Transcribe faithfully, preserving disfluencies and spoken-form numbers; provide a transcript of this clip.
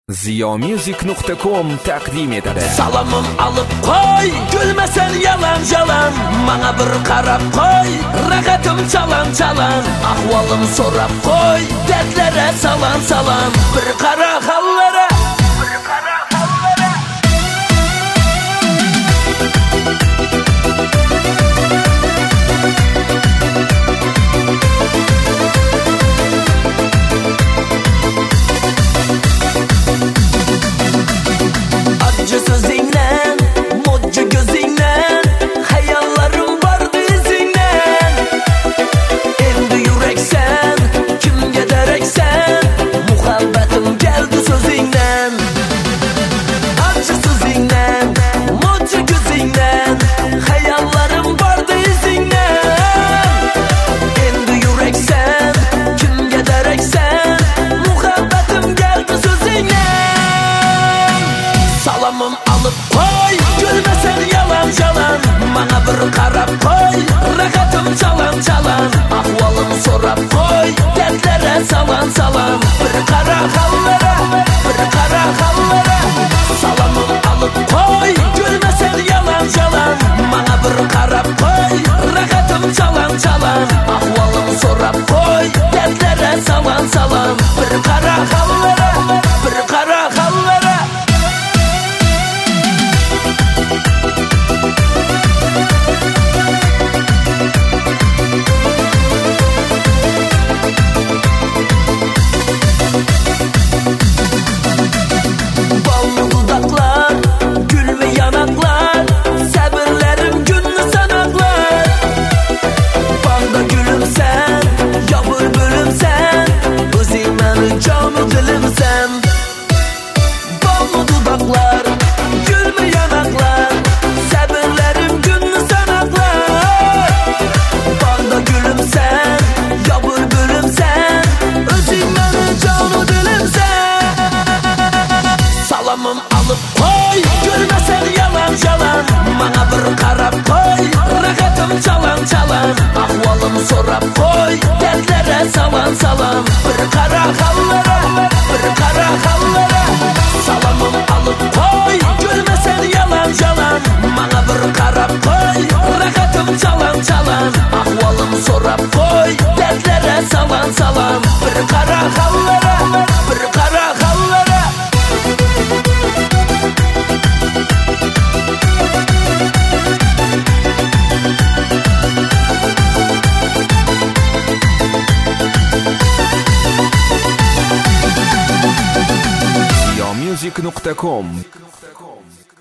Ziyomusic nokta com taqdim etadi. Salomim alib qo'y, gulmasan yalan yalan, mana bir qarab qo'y, rag'atim chalan chalan, ahvolim so'rab qo'y, dardlari salom salom, bir qara hallara. Sözünden, modcu gözünden, hayalarım vardı izinden. Endi yüreksen, kimge dereksen, muhabbetim geldi sözünden. Acı sözünden, modcu gözünden, hayalarım vardı izinden. Endi yüreksen, kimge dereksen, muhabbetim geldi sözünden. Salomim alıp koy, gülmesen yalan yalan, bana bir qarab koy, rag'atim chalan chalan, ahvolim so'rab koy, dardlari salom salom, bir qara hallara, bir qara hallara. Salomim alıp koy, gülmesen yalan yalan, bana bir qarab koy, rag'atim chalan chalan, ahvolim so'rab koy, dardlari salom salom, bir qara hallara, bir qara hallara. Salomim alıp koy, gülmesen yalan yalan, bana bir qarab koy, rag'atim chalan chalan, ahvolim so'rab koy, dardlari salom salom, bir qara hallara, bir qara hallara. Salomim alıp koy, gülmesen yalan yalan, bana bir qarab koy, rag'atim chalan chalan, ahvolim so'rab koy, dardlari salom salom, bir qara hallara, bir qara hallara. Ziyomusic nokta com